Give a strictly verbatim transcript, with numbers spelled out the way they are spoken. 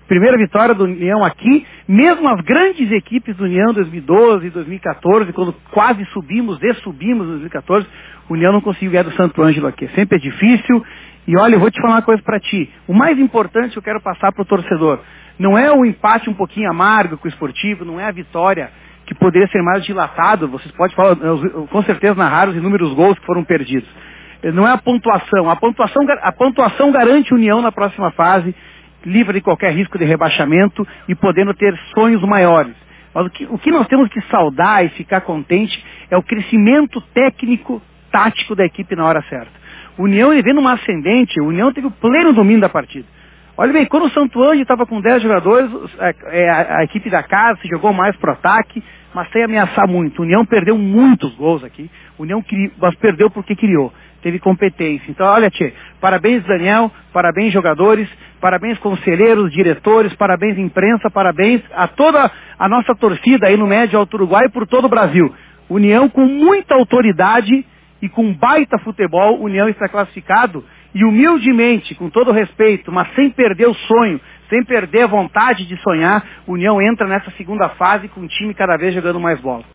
Primeira vitória do União aqui, mesmo as grandes equipes do União, dois mil e doze, dois mil e quatorze, quando quase subimos, dessubimos em dois mil e quatorze, o União não conseguiu ganhar do Santo Ângelo aqui. Sempre é difícil. E olha, eu vou te falar uma coisa para ti. O mais importante que eu quero passar para o torcedor, não é o empate um pouquinho amargo com o Esportivo, não é a vitória que poderia ser mais dilatado. Vocês podem falar, com certeza narrar os inúmeros gols que foram perdidos. Não é a pontuação. A pontuação, a pontuação garante União na próxima fase, livre de qualquer risco de rebaixamento e podendo ter sonhos maiores. Mas o que, o que nós temos que saudar e ficar contente é o crescimento técnico, tático da equipe na hora certa. O União, ele vem numa ascendente, o União teve o pleno domínio da partida. Olha bem, quando o Santo Ângelo estava com dez jogadores, a, a, a equipe da casa se jogou mais pro ataque, mas sem ameaçar muito. O União perdeu muitos gols aqui, o União criou, mas perdeu porque criou. Teve competência. Então, olha, tchê, parabéns Daniel, parabéns jogadores, parabéns conselheiros, diretores, parabéns imprensa, parabéns a toda a nossa torcida aí no Médio Alto Uruguai e por todo o Brasil. União com muita autoridade e com baita futebol, União está classificado e humildemente, com todo respeito, mas sem perder o sonho, sem perder a vontade de sonhar, União entra nessa segunda fase com o time cada vez jogando mais bola.